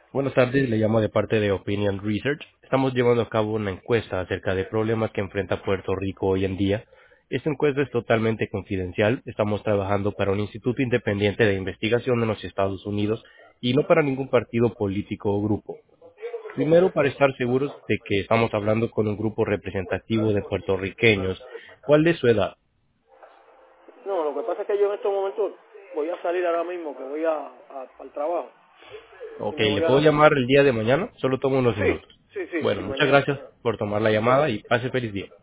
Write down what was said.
Buenas tardes, le llamo de parte de Opinion Research. Estamos llevando a cabo una encuesta acerca de problemas que enfrenta Puerto Rico hoy en día. Esta encuesta es totalmente confidencial. Estamos trabajando para un instituto independiente de investigación en los Estados Unidos y no para ningún partido político o grupo. Primero, para estar seguros de que estamos hablando con un grupo representativo de puertorriqueños, ¿cuál de su edad? No, lo que pasa es que yo en estos momentos voy a salir ahora mismo, que voy al trabajo. Y Ok, me ¿le voy puedo a... llamar el día de mañana? Solo tomo unos Sí, minutos. sí, sí, Bueno, sí, muchas mañana. gracias por tomar la llamada y pase feliz día.